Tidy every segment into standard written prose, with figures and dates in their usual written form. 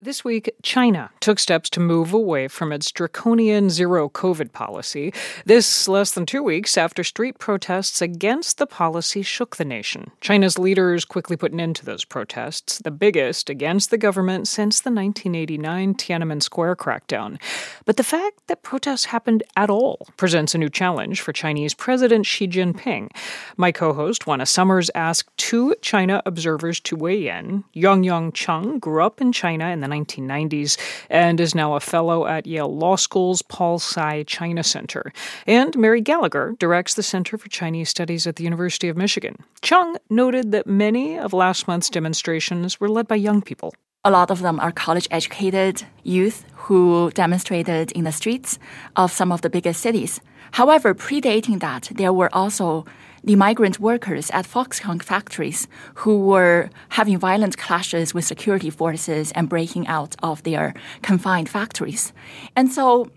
This week, China took steps to move away from its draconian zero COVID policy. This less than 2 weeks after street protests against the policy shook the nation. China's leaders quickly put an end to those protests, the biggest against the government since the 1989 Tiananmen Square crackdown. But the fact that protests happened at all presents a new challenge for Chinese President Xi Jinping. My co-host, Juana Summers, asked two China observers to weigh in. Yongyang Cheng grew up in China in the 1990s and is now a fellow at Yale Law School's Paul Tsai China Center. And Mary Gallagher directs the Center for Chinese Studies at the University of Michigan. Cheng noted that many of last month's demonstrations were led by young people. A lot of them are college-educated youth who demonstrated in the streets of some of the biggest cities. However, predating that, there were also the migrant workers at Foxconn factories who were having violent clashes with security forces and breaking out of their confined factories. And so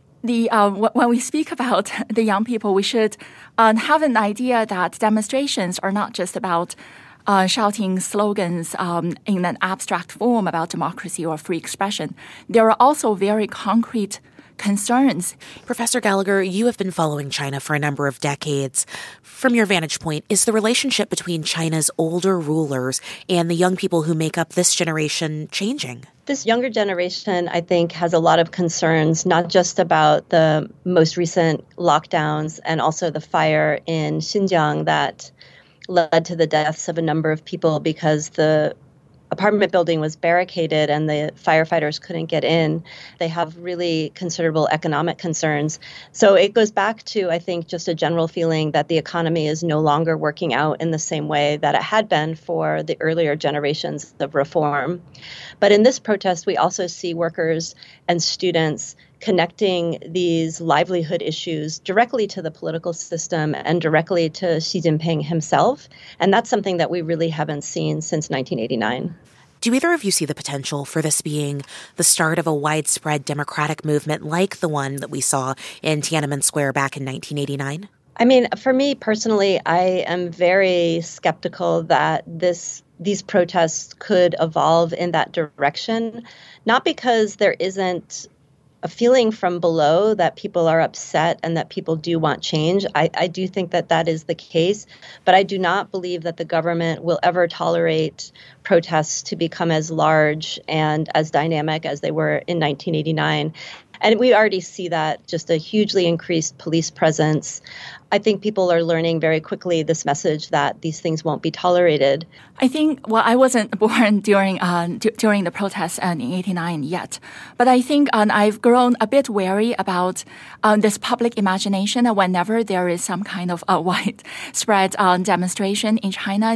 when we speak about the young people, we should have an idea that demonstrations are not just about shouting slogans in an abstract form about democracy or free expression. There are also very concrete concerns. Professor Gallagher, you have been following China for a number of decades. From your vantage point, is the relationship between China's older rulers and the young people who make up this generation changing? This younger generation, I think, has a lot of concerns, not just about the most recent lockdowns and also the fire in Xinjiang that led to the deaths of a number of people because the apartment building was barricaded and the firefighters couldn't get in. They have really considerable economic concerns. So it goes back to, I think, just a general feeling that the economy is no longer working out in the same way that it had been for the earlier generations of reform. But in this protest, we also see workers and students connecting these livelihood issues directly to the political system and directly to Xi Jinping himself. And that's something that we really haven't seen since 1989. Do either of you see the potential for this being the start of a widespread democratic movement like the one that we saw in Tiananmen Square back in 1989? I mean, for me personally, I am very skeptical that these protests could evolve in that direction, not because there isn't a feeling from below that people are upset and that people do want change. I do think that that is the case, but I do not believe that the government will ever tolerate protests to become as large and as dynamic as they were in 1989. And we already see that, just a hugely increased police presence. I think people are learning very quickly this message that these things won't be tolerated. I think, I wasn't born during the protests in '89 yet, but I think I've grown a bit wary about this public imagination. Whenever there is some kind of widespread demonstration in China,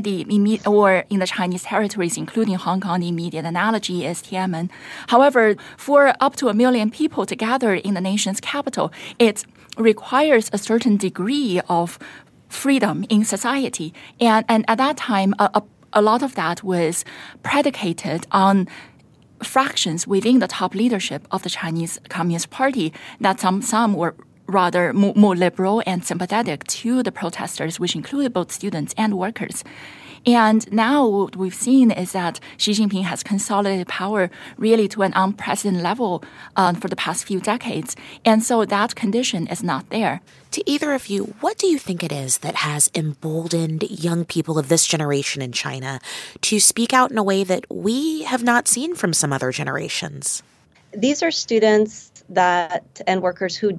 or in the Chinese territories, including Hong Kong, the immediate analogy is Tiananmen. However, for up to 1 million people to gather in the nation's capital, it requires a certain degree of freedom in society. And at that time, a lot of that was predicated on fractions within the top leadership of the Chinese Communist Party, that some were rather more liberal and sympathetic to the protesters, which included both students and workers. And now what we've seen is that Xi Jinping has consolidated power really to an unprecedented level for the past few decades. And so that condition is not there. To either of you, what do you think it is that has emboldened young people of this generation in China to speak out in a way that we have not seen from some other generations? These are students and workers who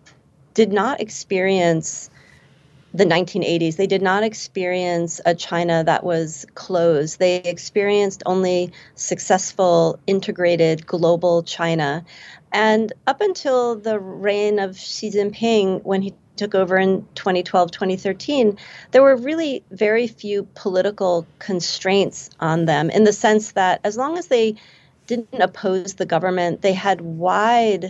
did not experience the 1980s. They did not experience a China that was closed. They experienced only successful, integrated, global China. And up until the reign of Xi Jinping, when he took over in 2012, 2013, there were really very few political constraints on them, in the sense that as long as they didn't oppose the government, they had widespread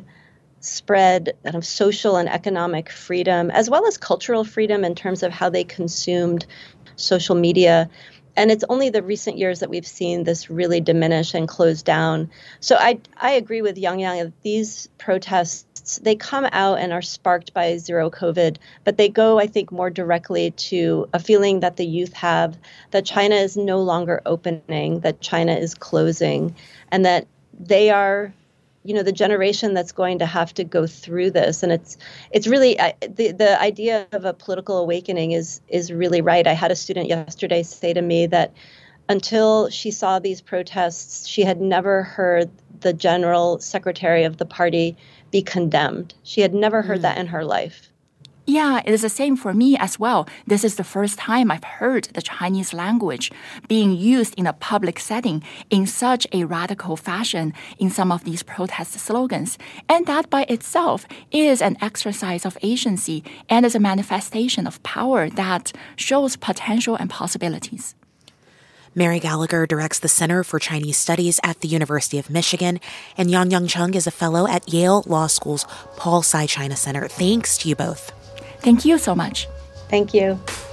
kind of social and economic freedom, as well as cultural freedom in terms of how they consumed social media. And it's only the recent years that we've seen this really diminish and close down. So I agree with Yang that these protests, they come out and are sparked by zero COVID, but they go, I think, more directly to a feeling that the youth have that China is no longer opening, that China is closing, and that they are, the generation that's going to have to go through this. And it's really the idea of a political awakening is really right. I had a student yesterday say to me that until she saw these protests, she had never heard the general secretary of the party be condemned. She had never heard that in her life. Yeah, it is the same for me as well. This is the first time I've heard the Chinese language being used in a public setting in such a radical fashion in some of these protest slogans. And that by itself is an exercise of agency and is a manifestation of power that shows potential and possibilities. Mary Gallagher directs the Center for Chinese Studies at the University of Michigan, and Yang Chung is a fellow at Yale Law School's Paul Tsai China Center. Thanks to you both. Thank you so much. Thank you.